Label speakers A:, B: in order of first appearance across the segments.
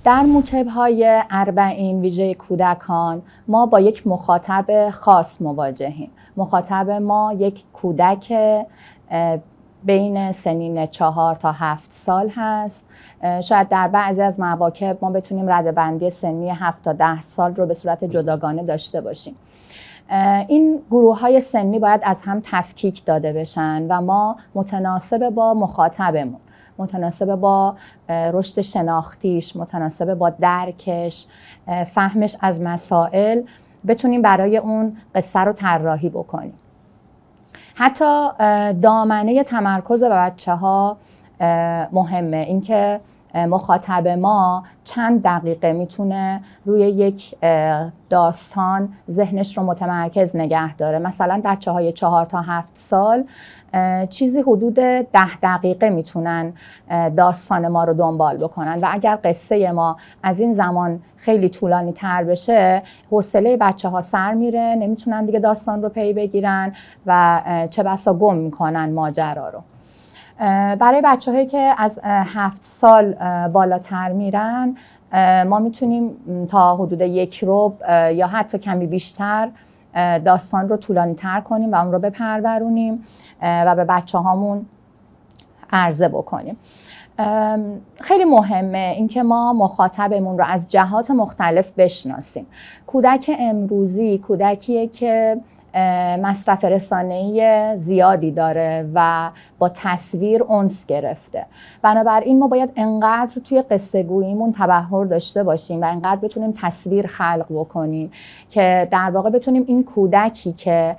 A: در موکب‌های اربعین ویژه کودکان ما با یک مخاطب خاص مواجهیم. مخاطب ما یک کودک بین سنین 4 تا 7 سال هست. شاید در بعضی از مواکب ما بتونیم رده‌بندی سنی 7 تا 10 سال رو به صورت جداگانه داشته باشیم. این گروه‌های سنی باید از هم تفکیک داده بشن و ما متناسب با مخاطبمون، متناسب با رشد شناختیش، متناسب با درکش، فهمش از مسائل بتونیم برای اون قصه رو طراحی بکنیم. حتی دامنه تمرکز بچه‌ها مهمه. اینکه مخاطب ما چند دقیقه میتونه روی یک داستان ذهنش رو متمرکز نگه داره. مثلا بچه‌های 4 تا 7 سال چیزی حدود 10 دقیقه میتونن داستان ما رو دنبال بکنن و اگر قصه ما از این زمان خیلی طولانی تر بشه حوصله بچه‌ها سر میره، نمیتونن دیگه داستان رو پی بگیرن و چه بسا گم میکنن ماجرا رو. برای بچه‌هایی که از 7 سال بالاتر میرن ما میتونیم تا حدود 1 ربع یا حتی کمی بیشتر داستان رو طولانی تر کنیم و اون رو بپرورونیم و به بچه‌هامون عرضه بکنیم. خیلی مهمه اینکه ما مخاطبمون رو از جهات مختلف بشناسیم. کودک امروزی کودکیه که مصرف رسانه‌ای زیادی داره و با تصویر انس گرفته. بنابراین ما باید انقدر توی قصه گوییمون تبحر داشته باشیم و انقدر بتونیم تصویر خلق بکنیم که در واقع بتونیم این کودکی که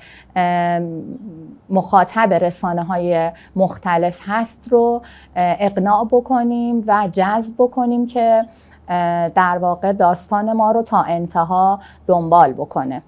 A: مخاطب رسانه‌های مختلف هست رو اقناع بکنیم و جذب بکنیم که در واقع داستان ما رو تا انتها دنبال بکنه.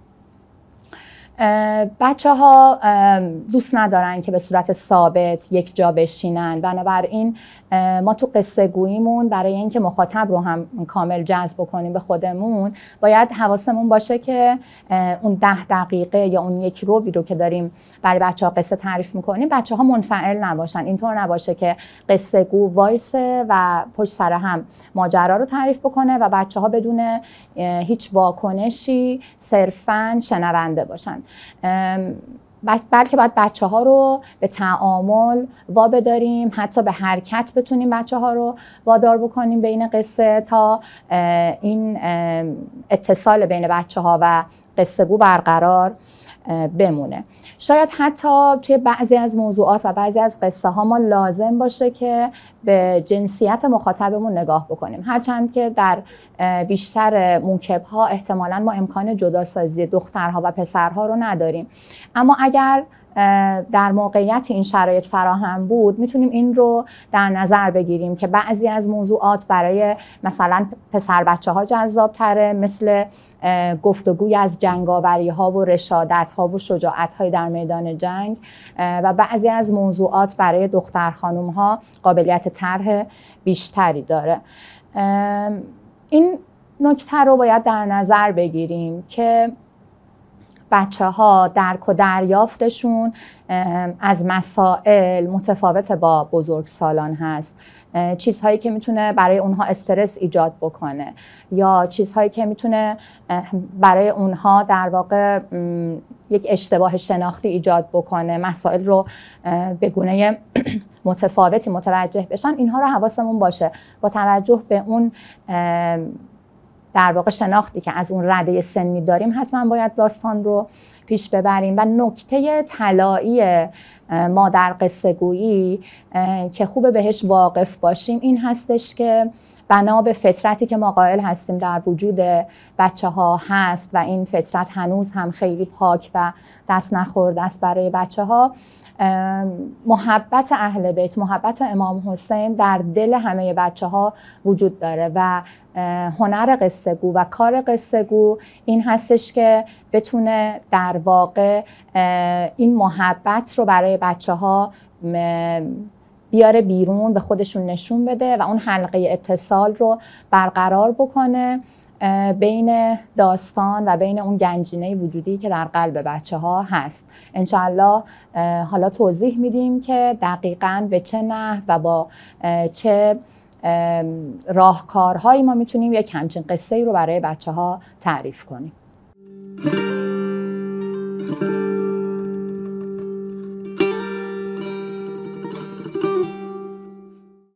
A: بچه‌ها دوست ندارن که به صورت ثابت یک جا بشینن. بنابراین ما تو قصه گوییمون برای اینکه مخاطب رو هم کامل جذب کنیم به خودمون باید حواسمون باشه که اون 10 دقیقه یا اون 1 ربعی رو که داریم برای بچه‌ها قصه تعریف می‌کنیم بچه‌ها منفعل نباشن. اینطور نباشه که قصه گو وایسه و پشت سر هم ماجرا رو تعریف بکنه و بچه‌ها بدون هیچ واکنشی صرفاً شنونده باشن. بلکه باید بچه‌ها رو به تعامل وابداریم، حتی به حرکت بتونیم بچه‌ها رو وادار بکنیم بین قصه تا این اتصال بین بچه‌ها و قصه گو برقرار بمونه. شاید حتی توی بعضی از موضوعات و بعضی از قصه ها ما لازم باشه که به جنسیت مخاطبمون نگاه بکنیم. هرچند که در بیشتر موکب ها احتمالاً ما امکان جداسازی دخترها و پسرها رو نداریم، اما اگر در موقعیت این شرایط فراهم بود میتونیم این رو در نظر بگیریم که بعضی از موضوعات برای مثلا پسر بچه ها جذاب تره، مثل گفتگوی از جنگاوری ها و رشادت ها و شجاعت های در میدان جنگ، و بعضی از موضوعات برای دختر خانم ها قابلیت طرح بیشتری داره. این نکته رو باید در نظر بگیریم که بچه‌ها درک و دریافتشون از مسائل متفاوت با بزرگسالان هست. چیزهایی که میتونه برای اونها استرس ایجاد بکنه یا چیزهایی که میتونه برای اونها در واقع یک اشتباه شناختی ایجاد بکنه، مسائل رو به گونه متفاوتی متوجه بشن، اینها رو حواسمون باشه. با توجه به اون در واقع شناختی که از اون رده سنی داریم حتما باید داستان رو پیش ببریم. و نکته طلایی ما در قصه گویی که خوبه بهش واقف باشیم این هستش که بنا به فطرتی که ما قائل هستیم در وجود بچه ها هست و این فطرت هنوز هم خیلی پاک و دست نخورده است برای بچه ها، محبت اهل بیت، محبت امام حسین در دل همه بچه ها وجود داره و هنر قصه گو و کار قصه گو این هستش که بتونه در واقع این محبت رو برای بچه ها بیاره بیرون، به خودشون نشون بده و اون حلقه اتصال رو برقرار بکنه بین داستان و بین اون گنجینه وجودی که در قلب بچه ها هست. انشالله حالا توضیح میدیم که دقیقاً به چه نحو و با چه راهکارهایی ما میتونیم یک همچین قصه ای رو برای بچه ها تعریف کنیم.